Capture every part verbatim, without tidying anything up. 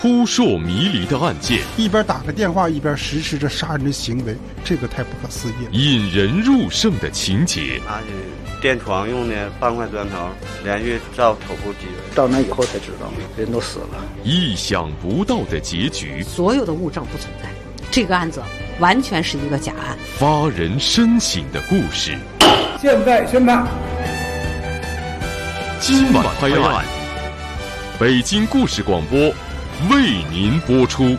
扑朔迷离的案件， 一边打个电话一边实施着杀人的行为，这个太不可思议了。 引人入胜的情节， 拿起垫床用的半块砖头连续照头部击人， 到那以后才知道人都死了。 意想不到的结局， 所有的物证不存在，这个案子完全是一个假案。 发人深省的故事， 现在宣判。 今晚拍案，北京故事广播为您播出。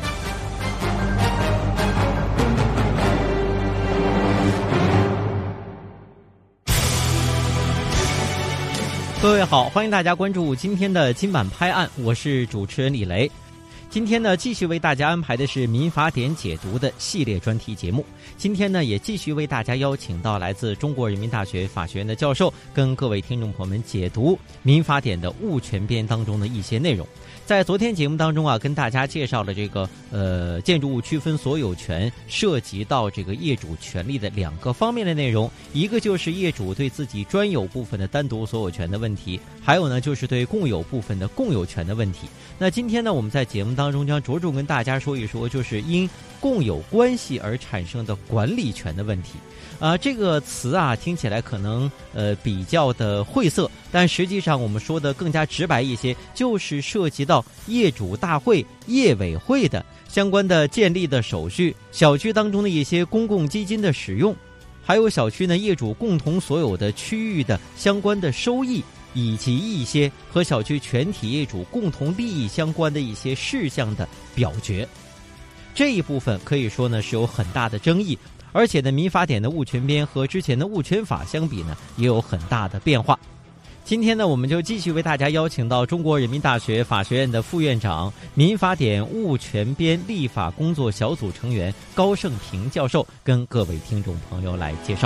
各位好，欢迎大家关注今天的今晚拍案，我是主持人李雷。今天呢，继续为大家安排的是民法典解读的系列专题节目。今天呢，也继续为大家邀请到来自中国人民大学法学院的教授，跟各位听众朋友们解读民法典的物权编当中的一些内容。在昨天节目当中啊，跟大家介绍了这个呃建筑物区分所有权涉及到这个业主权利的两个方面的内容，一个就是业主对自己专有部分的单独所有权的问题，还有呢就是对共有部分的共有权的问题。那今天呢，我们在节目当中将着重跟大家说一说，就是因共有关系而产生的管理权的问题。啊、呃，这个词啊听起来可能呃比较的晦涩，但实际上我们说的更加直白一些，就是涉及到业主大会、业委会的相关的建立的手续，小区当中的一些公共基金的使用，还有小区呢业主共同所有的区域的相关的收益，以及一些和小区全体业主共同利益相关的一些事项的表决。这一部分可以说呢是有很大的争议，而且呢民法典的物权编和之前的物权法相比呢也有很大的变化。今天呢，我们就继续为大家邀请到中国人民大学法学院的副院长、民法典物权编立法工作小组成员高盛平教授，跟各位听众朋友来介绍。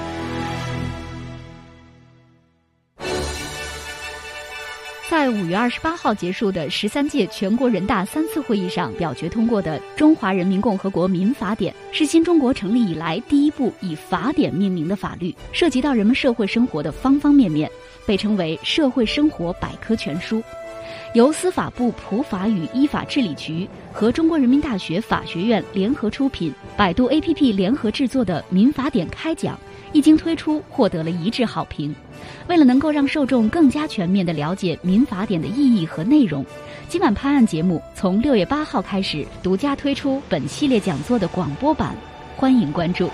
在五月二十八号结束的十三届全国人大三次会议上表决通过的《中华人民共和国民法典》，是新中国成立以来第一部以法典命名的法律，涉及到人们社会生活的方方面面，被称为社会生活百科全书。由司法部普法与依法治理局和中国人民大学法学院联合出品，百度 A P P 联合制作的《民法典开讲》一经推出，获得了一致好评。为了能够让受众更加全面地了解民法典的意义和内容，今晚拍案节目从六月八号开始独家推出本系列讲座的广播版，欢迎关注。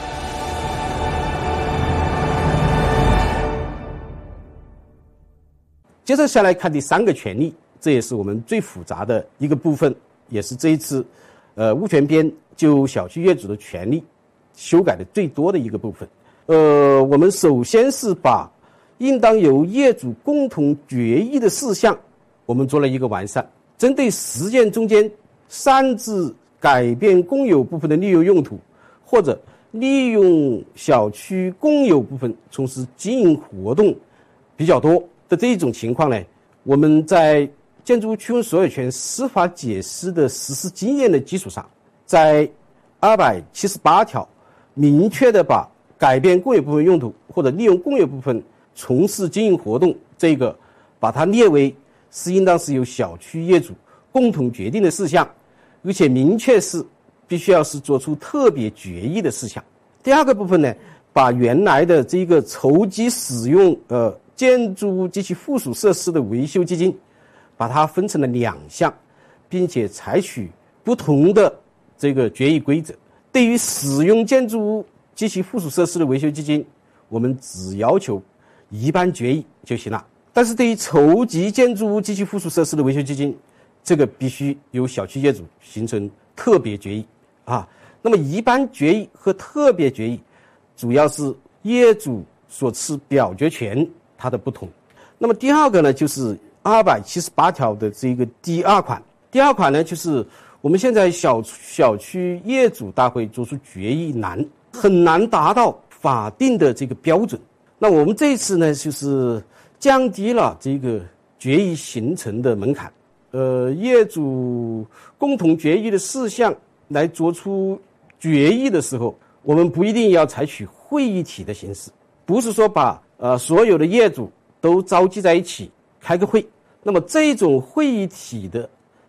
接着下来看第三个权利，这也是我们最复杂的一个部分，也是这一次呃物权编就小区业主的权利修改的最多的一个部分。呃，我们首先是把应当由业主共同决议的事项，我们做了一个完善。针对实践中间擅自改变公有部分的利用用途，或者利用小区公有部分从事经营活动比较多的这一种情况呢，我们在建筑物区分所有权司法解释的实施经验的基础上，在二百七十八条明确的把改变公有部分用途或者利用公有部分从事经营活动，这个把它列为是应当是由小区业主共同决定的事项，而且明确是必须要是做出特别决议的事项。第二个部分呢，把原来的这个筹集使用呃建筑物及其附属设施的维修基金，把它分成了两项，并且采取不同的这个决议规则。对于使用建筑物及其附属设施的维修基金，我们只要求一般决议就行了。但是对于筹集建筑物及其附属设施的维修基金，这个必须由小区业主形成特别决议啊。那么一般决议和特别决议主要是业主所持表决权它的不同。那么第二个呢，就是二百七十八条的这个第二款。第二款呢，就是我们现在小小区业主大会做出决议难，很难达到法定的这个标准。那我们这次呢，就是降低了这个决议形成的门槛，呃，业主共同决议的事项来做出决议的时候，我们不一定要采取会议体的形式，不是说把呃所有的业主都召集在一起开个会。那么这种会议体的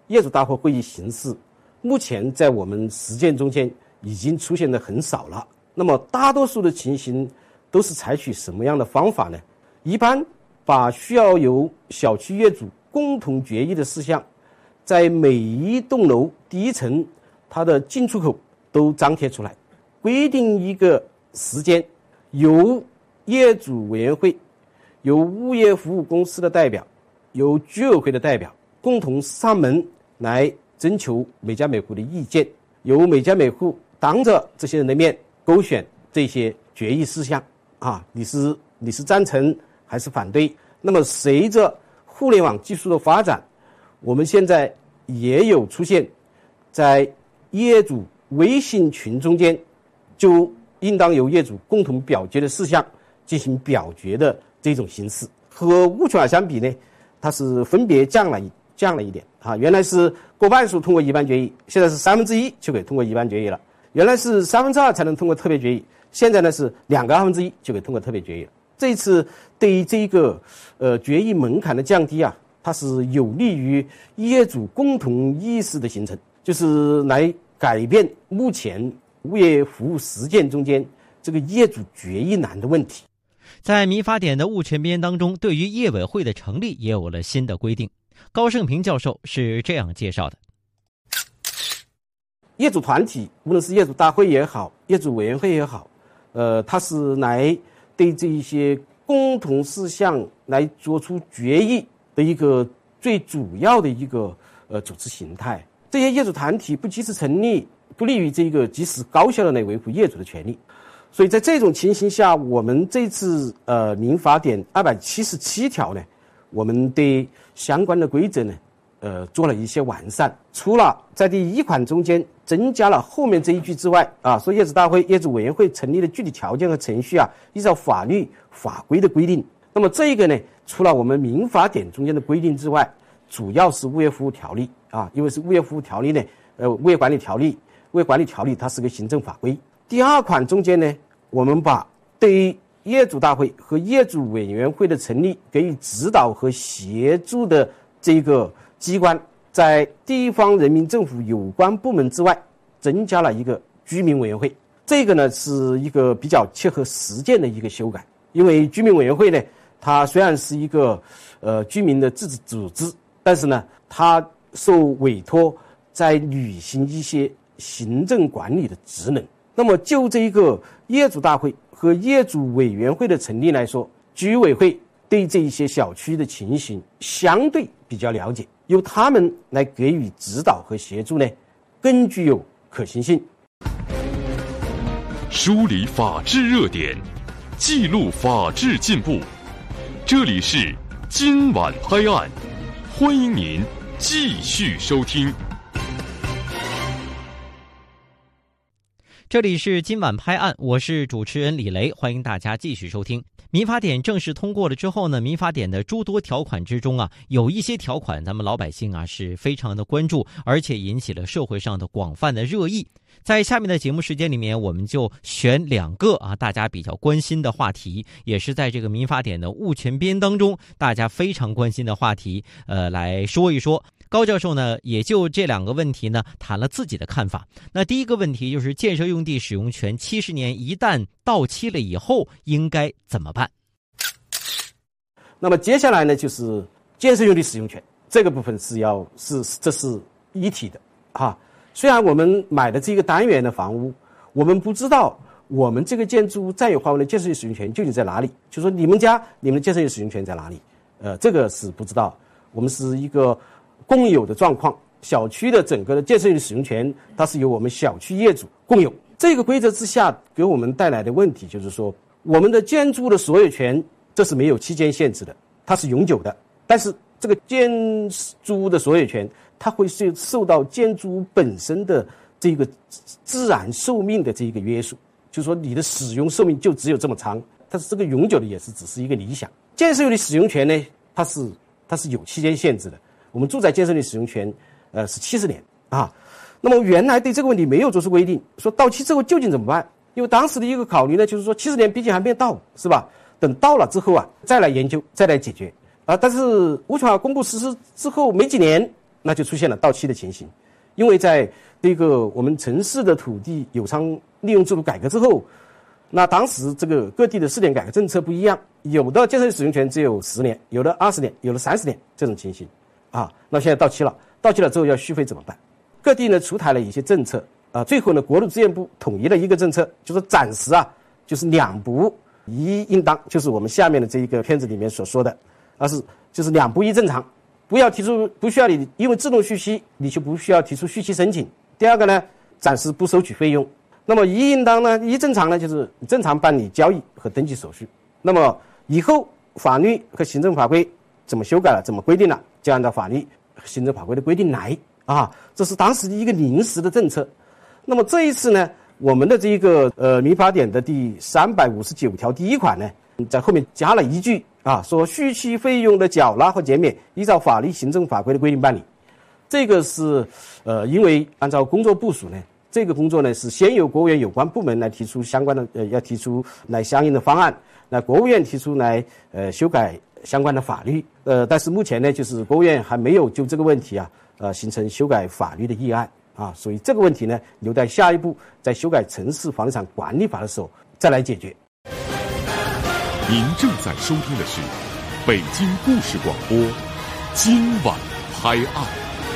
业主大会会议形式，目前在我们实践中间已经出现的很少了。那么大多数的情形都是采取什么样的方法呢？一般把需要由小区业主共同决议的事项，在每一栋楼第一层它的进出口都张贴出来，规定一个时间，由业主委员会、由物业服务公司的代表、由居委会的代表共同上门来征求每家每户的意见，由每家每户当着这些人的面勾选这些决议事项啊，你是你是赞成还是反对？那么随着互联网技术的发展，我们现在也有出现在业主微信群中间就应当由业主共同表决的事项进行表决的这种形式。和物权法相比呢，它是分别降了一降了一点啊，原来是过半数通过一般决议，现在是三分之一就可以通过一般决议了。原来是三分之二才能通过特别决议，现在呢是两个二分之一就可以通过特别决议了。这一次对于这个呃决议门槛的降低啊，它是有利于业主共同意识的形成，就是来改变目前物业服务实践中间这个业主决议难的问题。 在民法典的物权编当中，对于业委会的成立也有了新的规定。高盛平教授是这样介绍的： 业主团体，无论是业主大会也好，业主委员会也好，呃，它是来对这一些共同事项来做出决议的一个最主要的一个呃组织形态。这些业主团体不及时成立，不利于这个及时高效的来维护业主的权利。所以在这种情形下，我们这次呃民法典二百七十七条呢，我们对相关的规则呢，呃做了一些完善。除了在第一款中间增加了后面这一句之外啊，说业主大会、业主委员会成立的具体条件和程序啊，依照法律法规的规定。那么这个呢，除了我们民法典中间的规定之外，主要是物业服务条例啊，因为是物业服务条例呢，呃，物业管理条例，物业管理条例它是个行政法规。第二款中间呢，我们把对于业主大会和业主委员会的成立给予指导和协助的这个机关，在地方人民政府有关部门之外，增加了一个居民委员会。这个呢是一个比较切合实践的一个修改，因为居民委员会呢，它虽然是一个呃居民的自治组织，但是呢，它受委托在履行一些行政管理的职能。那么就这一个业主大会和业主委员会的成立来说，居委会对这一些小区的情形相对比较了解，由他们来给予指导和协助呢，更具有可行性。 梳理法治热点，记录法治进步。这里是今晚拍案，欢迎您继续收听。 这里是今晚拍案，我是主持人李雷，欢迎大家继续收听。民法典正式通过了之后呢，民法典的诸多条款之中啊，有一些条款咱们老百姓啊是非常的关注，而且引起了社会上的广泛的热议。在下面的节目时间里面，我们就选两个啊大家比较关心的话题，也是在这个民法典的物权编当中大家非常关心的话题，呃来说一说。高教授呢，也就这两个问题呢谈了自己的看法。那第一个问题就是建设用地使用权七十年一旦到期了以后，应该怎么办？ 那么接下来呢，就是建设用地使用权这个部分是要是这是一体的啊。虽然我们买的这个单元的房屋，我们不知道我们这个建筑物占有范围的建设性使用权究竟在哪里，就说你们家你们的建设性使用权在哪里？呃，这个是不知道。我们是一个共有的状况，小区的整个的建设性使用权，它是由我们小区业主共有。这个规则之下给我们带来的问题就是说，我们的建筑的所有权这是没有期间限制的，它是永久的。但是这个建筑物的所有权，它会受受到建筑物本身的这个自然寿命的这一个约束，就是说你的使用寿命就只有这么长。但是这个永久的也是只是一个理想。建设用地使用权呢，它是它是有期间限制的。我们住宅建设用地使用权，呃，是七十年啊。那么原来对这个问题没有做出规定，说到期之后究竟怎么办？因为当时的一个考虑呢，就是说七十年毕竟还没到，是吧？等到了之后啊，再来研究，再来解决啊。但是物权法公布实施之后没几年， 那就出现了到期的情形。因为在这个我们城市的土地有偿利用制度改革之后，那当时这个各地的试点改革政策不一样，有的建设使用权只有十年，有的二十年，有的三十年这种情形啊。那现在到期了，到期了之后要续费怎么办？各地呢出台了一些政策啊，最后呢国土资源部统一了一个政策，就是暂时啊就是两不一应当，就是我们下面的这一个片子里面所说的，而是就是两不一正常，不要提出不需要你因为自动续期你就不需要提出续期申请。第二个呢，暂时不收取费用。那么一应当呢，一正常呢，就是正常办理交易和登记手续。那么以后法律和行政法规怎么修改了，怎么规定了，就按照法律和行政法规的规定来啊。这是当时的一个临时的政策。那么这一次呢，我们的这个呃民法典的第三百五十九条第一款呢，在后面加了一句啊，说续期费用的缴纳和减免依照法律行政法规的规定办理。这个是呃，因为按照工作部署呢。这个工作呢是先由国务院有关部门来提出相关的呃要提出来相应的方案，那国务院提出来呃修改相关的法律，呃但是目前呢就是国务院还没有就这个问题啊呃形成修改法律的议案啊，所以这个问题呢留待下一步在修改城市房地产管理法的时候再来解决。 您正在收听的是北京故事广播今晚拍案。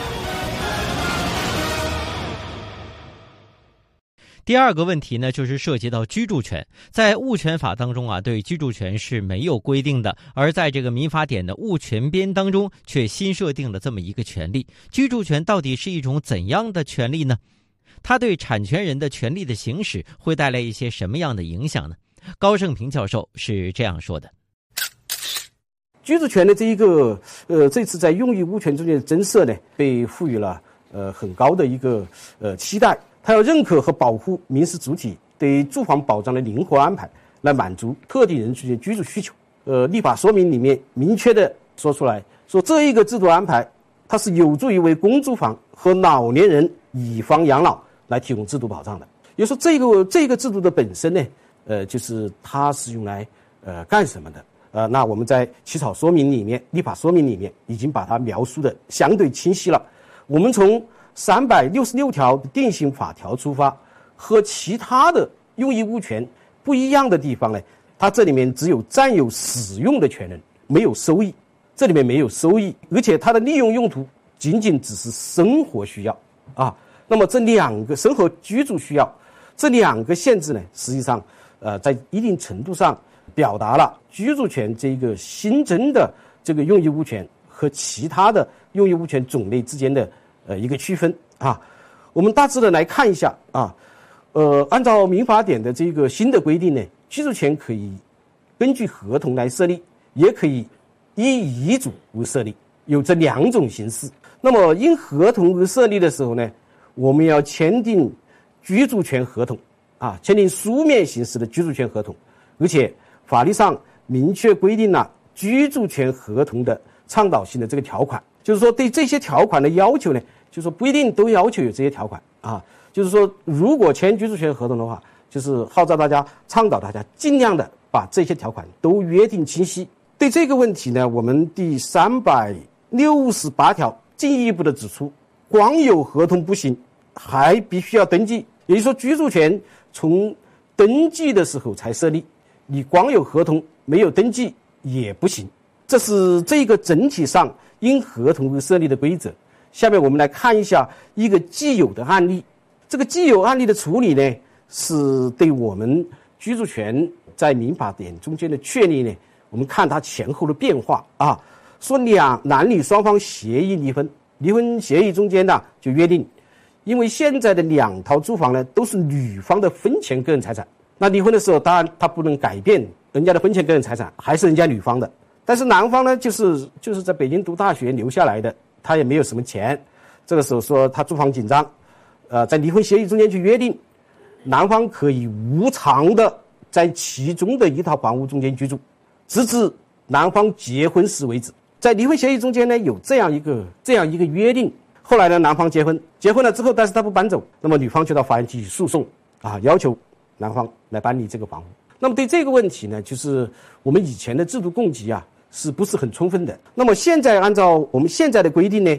第二个问题呢，就是涉及到居住权。在物权法当中啊，对居住权是没有规定的，而在这个民法典的物权编当中，却新设定了这么一个权利。居住权到底是一种怎样的权利呢？它对产权人的权利的行使会带来一些什么样的影响呢？高盛平教授是这样说的： 居住权的这一个呃，这次在用益物权中间的增设呢，被赋予了呃很高的一个呃期待。它要认可和保护民事主体对住房保障的灵活安排，来满足特定人群的居住需求。呃，立法说明里面明确的说出来，说这一个制度安排，它是有助于为公租房和老年人以房养老来提供制度保障的。也就是说，这个这个制度的本身呢，呃，就是它是用来呃干什么的？呃，那我们在起草说明里面、立法说明里面已经把它描述的相对清晰了。我们从三百六十六条定型法条出发，和其他的用益物权不一样的地方呢，它这里面只有占有使用的权人，没有收益，这里面没有收益，而且它的利用用途仅仅只是生活需要啊。那么这两个生活居住需要这两个限制呢，实际上呃在一定程度上表达了居住权这个新增的这个用益物权和其他的用益物权种类之间的呃，一个区分啊，我们大致的来看一下啊，呃，按照民法典的这个新的规定呢，居住权可以根据合同来设立，也可以依遗嘱为设立，有这两种形式。那么因合同而设立的时候呢，我们要签订居住权合同啊，签订书面形式的居住权合同，而且法律上明确规定了居住权合同的倡导性的这个条款，就是说对这些条款的要求呢，就是说不一定都要求有这些条款啊，就是说如果签居住权合同的话，就是号召大家、倡导大家尽量的把这些条款都约定清晰。对这个问题呢，我们第三百六十八条进一步的指出，光有合同不行，还必须要登记。也就是说，居住权从登记的时候才设立，你光有合同没有登记也不行。这是这个整体上因合同而设立的规则。下面我们来看一下一个既有的案例。这个既有案例的处理呢，是对我们居住权在民法典中间的确立呢，我们看它前后的变化啊。说两男女双方协议离婚，离婚协议中间呢就约定，因为现在的两套住房呢都是女方的婚前个人财产，那离婚的时候当然他不能改变人家的婚前个人财产，还是人家女方的。但是男方呢就是就是在北京读大学留下来的，他也没有什么钱，这个时候说他住房紧张，呃，在离婚协议中间去约定，男方可以无偿的在其中的一套房屋中间居住，直至男方结婚时为止。在离婚协议中间呢有这样一个这样一个约定。后来呢，男方结婚，结婚了之后，但是他不搬走，那么女方就到法院提起诉讼啊，要求男方来搬离这个房屋。那么对这个问题呢，就是我们以前的制度供给啊是不是很充分的？那么现在按照我们现在的规定呢，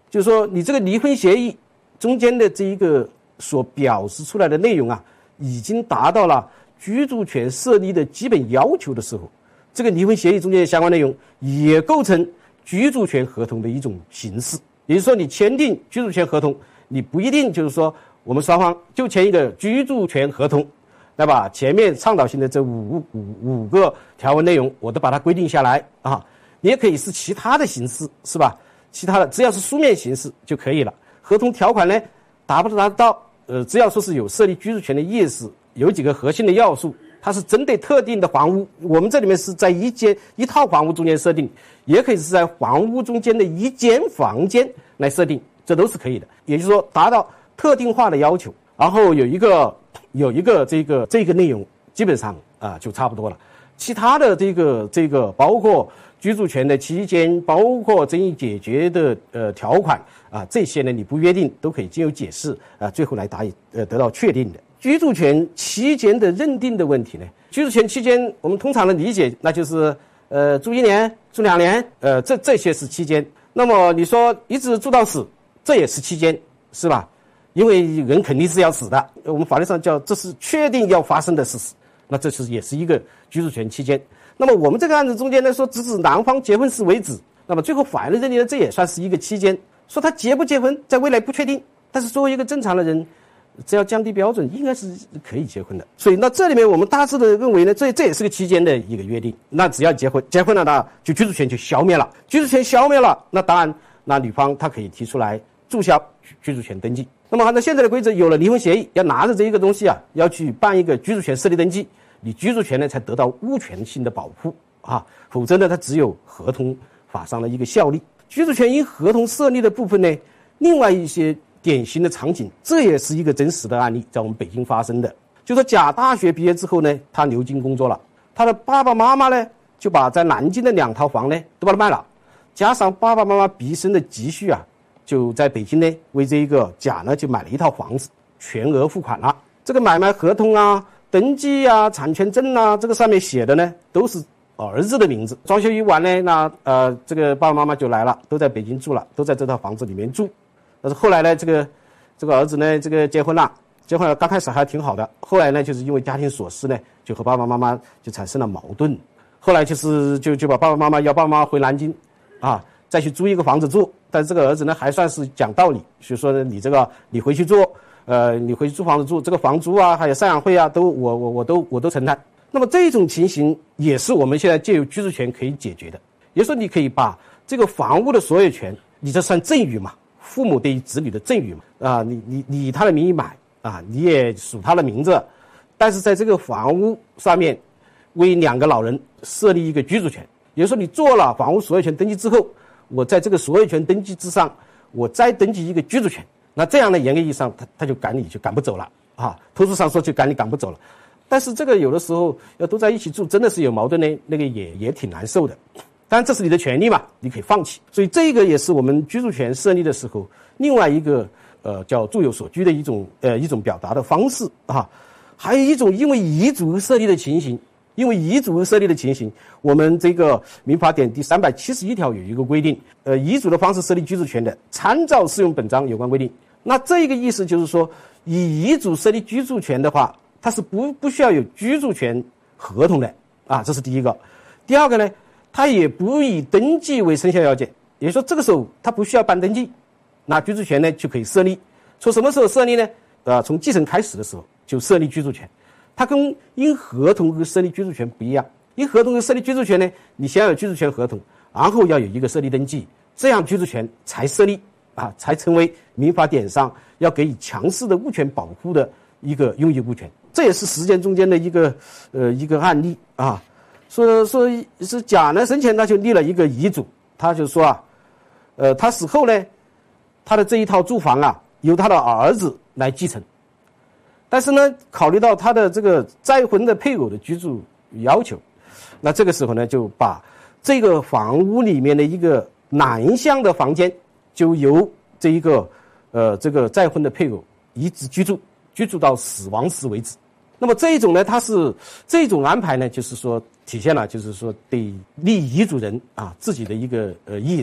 就是说你这个离婚协议中间的这一个所表示出来的内容啊，已经达到了居住权设立的基本要求的时候，这个离婚协议中间的相关内容也构成居住权合同的一种形式。也就是说，你签订居住权合同，你不一定就是说我们双方就签一个居住权合同，来把前面倡导性的这五五五个条文内容我都把它规定下来啊。你也可以是其他的形式，是吧？其他的只要是书面形式就可以了。合同条款呢，达不达得到？呃，只要说是有设立居住权的意思，有几个核心的要素，它是针对特定的房屋，我们这里面是在一间一套房屋中间设定，也可以是在房屋中间的一间房间来设定，这都是可以的。也就是说，达到特定化的要求，然后有一个有一个这个这个内容，基本上啊、呃、就差不多了。其他的这个这个包括居住权的期间，包括争议解决的呃条款啊，这些呢你不约定都可以经由解释啊，最后来达呃得到确定的。居住权期间的认定的问题呢，居住权期间我们通常的理解那就是呃住一年、住两年，呃这这些是期间。那么你说一直住到死，这也是期间，是吧？因为人肯定是要死的，我们法律上叫这是确定要发生的事实，那这是也是一个居住权期间。那么我们这个案子中间呢，说只指男方结婚时为止，那么最后法院认定了这也算是一个期间，说他结不结婚在未来不确定，但是作为一个正常的人，只要降低标准，应该是可以结婚的。所以那这里面我们大致的认为呢，这这也是个期间的一个约定。那只要结婚，结婚了呢，就居住权就消灭了，居住权消灭了，那当然，那女方她可以提出来注销居住权登记。那么按照现在的规则，有了离婚协议，要拿着这一个东西啊，要去办一个居住权设立登记。你居住权呢才得到物权性的保护啊，否则呢它只有合同法上的一个效力。居住权因合同设立的部分呢，另外一些典型的场景，这也是一个真实的案例，在我们北京发生的。就说甲大学毕业之后呢，他留京工作了，他的爸爸妈妈呢就把在南京的两套房呢都把它卖了，加上爸爸妈妈毕生的积蓄啊，就在北京呢为这一个甲呢就买了一套房子，全额付款了。这个买卖合同啊、登记啊、产权证啊，这个上面写的呢都是儿子的名字。装修一完呢，那呃这个爸爸妈妈就来了，都在北京住了，都在这套房子里面住。但是后来呢，这个这个儿子呢，这个结婚了，结婚了刚开始还挺好的，后来呢，就是因为家庭琐事呢，就和爸爸妈妈就产生了矛盾。后来就是就就把爸爸妈妈要爸爸妈妈回南京，啊，再去租一个房子住。但是这个儿子呢，还算是讲道理，所以说呢，你这个你回去住。呃，你回去租房子住，这个房租啊，还有赡养费啊，都我我我都我都承担。那么这种情形也是我们现在借由居住权可以解决的。也就是说，你可以把这个房屋的所有权，你这算赠与嘛？父母对于子女的赠与嘛？啊，你你你以他的名义买啊，你也属他的名字，但是在这个房屋上面为两个老人设立一个居住权。也就是说，你做了房屋所有权登记之后，我在这个所有权登记之上，我再登记一个居住权。那这样呢，严格意义上他他就赶你就赶不走了啊，投诉上说就赶你赶不走了。但是这个有的时候要都在一起住，真的是有矛盾呢，那个也也挺难受的。当然这是你的权利嘛，你可以放弃。所以这个也是我们居住权设立的时候另外一个呃叫住有所居的一种呃一种表达的方式啊。还有一种因为遗嘱设立的情形，因为遗嘱设立的情形，我们这个民法典第三百七十一条有一个规定，呃，遗嘱的方式设立居住权的，参照适用本章有关规定。那这个意思就是说，以遗嘱设立居住权的话，它是不不需要有居住权合同的啊，这是第一个。第二个呢，它也不以登记为生效要件，也就是说这个时候它不需要办登记，那居住权呢就可以设立。从什么时候设立呢？呃，从继承开始的时候就设立居住权。它跟因合同和设立居住权不一样，因合同和设立居住权呢，你先要有居住权合同，然后要有一个设立登记，这样居住权才设立啊，才成为民法典上要给予强势的物权保护的一个拥有物权。这也是实践中间的一个呃一个案例啊。说说是甲呢生前他就立了一个遗嘱，他就说啊，呃他死后呢，他的这一套住房啊由他的儿子来继承。但是呢，考虑到他的这个再婚的配偶的居住要求，那这个时候呢，就把这个房屋里面的一个南向的房间，就由这一个呃这个再婚的配偶一直居住，居住到死亡时为止。那么这一种呢，它是这种安排呢，就是说体现了就是说对立遗嘱人啊自己的一个呃意思。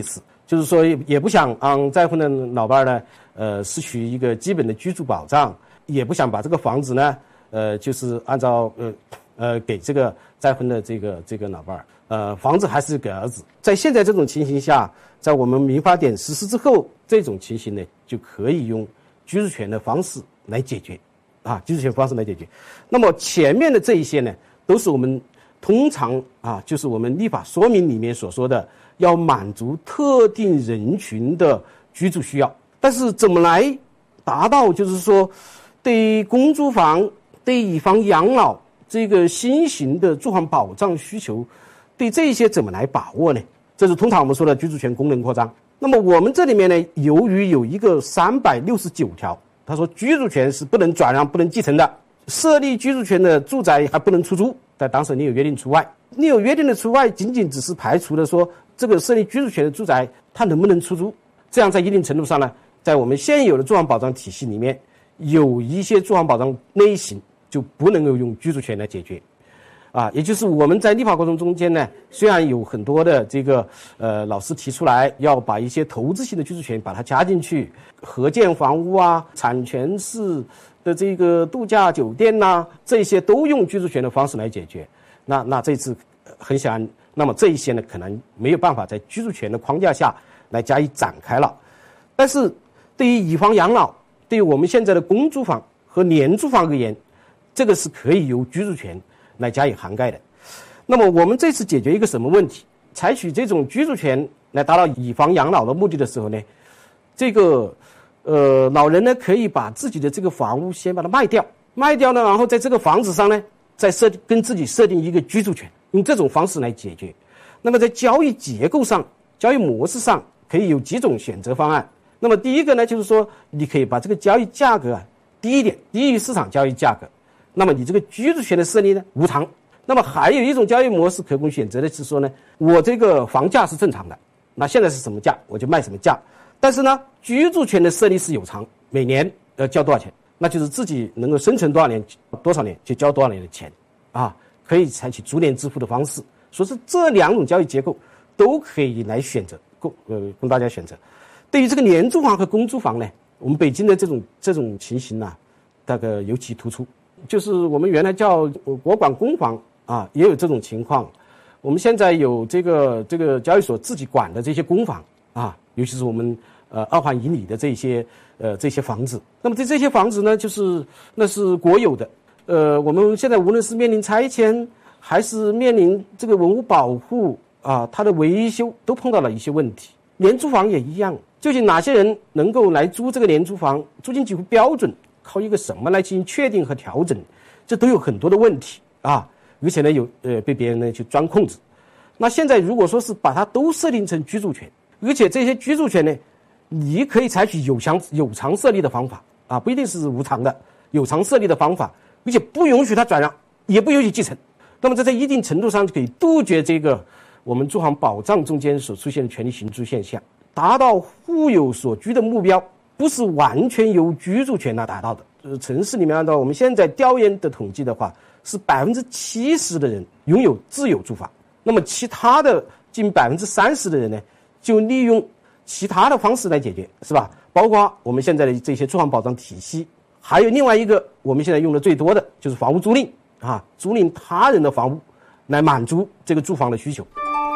就是说也也不想让再婚的老伴呢，呃，失去一个基本的居住保障，也不想把这个房子呢，呃，就是按照呃呃给这个再婚的这个这个老伴儿，呃，房子还是给儿子。在现在这种情形下，在我们民法典实施之后，这种情形呢，就可以用居住权的方式来解决，啊，居住权方式来解决。那么前面的这一些呢，都是我们通常啊，就是我们立法说明里面所说的要满足特定人群的居住需要。但是怎么来达到就是说对公租房、对以房养老这个新型的住房保障需求，对这些怎么来把握呢？这是通常我们说的居住权功能扩张。那么我们这里面呢，由于有一个三百六十九条，他说居住权是不能转让、不能继承的，设立居住权的住宅还不能出租，在当时你有约定除外。你有约定的除外，仅仅只是排除了说这个设立居住权的住宅它能不能出租，这样在一定程度上呢，在我们现有的住房保障体系里面，有一些住房保障类型就不能够用居住权来解决，啊，也就是我们在立法过程中间呢，虽然有很多的这个呃老师提出来要把一些投资性的居住权把它加进去，合建房屋啊、产权式的这个度假酒店呐、啊，这些都用居住权的方式来解决。那那这次很显然，那么这一些呢，可能没有办法在居住权的框架下来加以展开了。但是对于以房养老，对于我们现在的公租房和廉租房而言，这个是可以由居住权来加以涵盖的。那么我们这次解决一个什么问题？采取这种居住权来达到以房养老的目的的时候呢，这个呃老人呢可以把自己的这个房屋先把它卖掉，卖掉呢，然后在这个房子上呢再设定跟自己设定一个居住权，用这种方式来解决。那么在交易结构上、交易模式上可以有几种选择方案。那么第一个呢，就是说你可以把这个交易价格啊低一点，低于市场交易价格。那么你这个居住权的设立呢无偿。那么还有一种交易模式可供选择的是说呢，我这个房价是正常的，那现在是什么价我就卖什么价，但是呢居住权的设立是有偿，每年要交多少钱，那就是自己能够生存多少年多少年就交多少年的钱啊，可以采取逐年支付的方式。所以说这两种交易结构都可以来选择，供呃供大家选择。对于这个廉租房和公租房呢，我们北京的这种这种情形呢、啊，大概尤其突出。就是我们原来叫国管公房啊，也有这种情况。我们现在有这个这个交易所自己管的这些公房啊，尤其是我们呃二环以里的这些呃这些房子。那么这这些房子呢，就是那是国有的。呃，我们现在无论是面临拆迁，还是面临这个文物保护啊，它的维修都碰到了一些问题。廉租房也一样，究竟哪些人能够来租这个廉租房，租金几乎标准靠一个什么来进行确定和调整，这都有很多的问题啊，而且呢有呃被别人呢去钻空子。那现在如果说是把它都设定成居住权，而且这些居住权呢，你可以采取有偿有偿设立的方法啊，不一定是无偿的，有偿设立的方法，而且不允许它转让，也不允许继承。那么这在一定程度上就可以杜绝这个我们住房保障中间所出现的权利形租现象，达到户有所居的目标。不是完全由居住权来达到的。呃，城市里面按照我们现在调研的统计的话，是百分之七十的人拥有自有住房，那么其他的近百分之三十的人呢，就利用其他的方式来解决，是吧？包括我们现在的这些住房保障体系，还有另外一个我们现在用的最多的就是房屋租赁啊，租赁他人的房屋来满足这个住房的需求。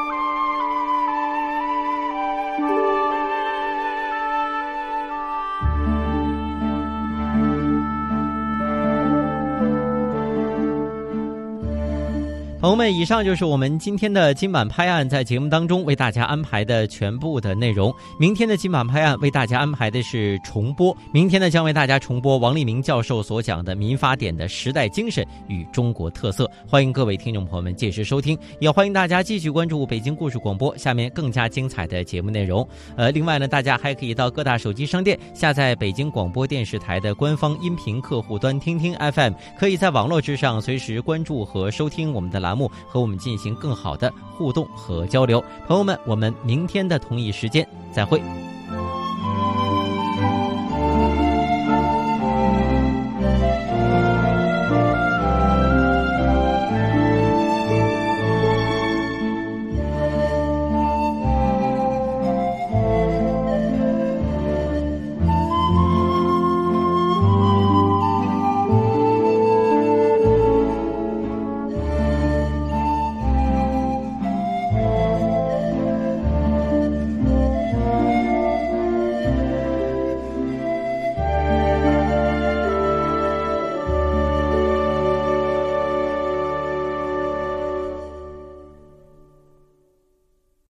朋友们，以上就是我们今天的今晚拍案在节目当中为大家安排的全部的内容。明天的今晚拍案为大家安排的是重播，明天呢将为大家重播王立明教授所讲的民法典的时代精神与中国特色。欢迎各位听众朋友们届时收听，也欢迎大家继续关注北京故事广播下面更加精彩的节目内容。呃，另外呢，大家还可以到各大手机商店下载北京广播电视台的官方音频客户端听听 F M， 可以在网络之上随时关注和收听我们的栏目，和我们进行更好的互动和交流。朋友们，我们明天的同一时间再会。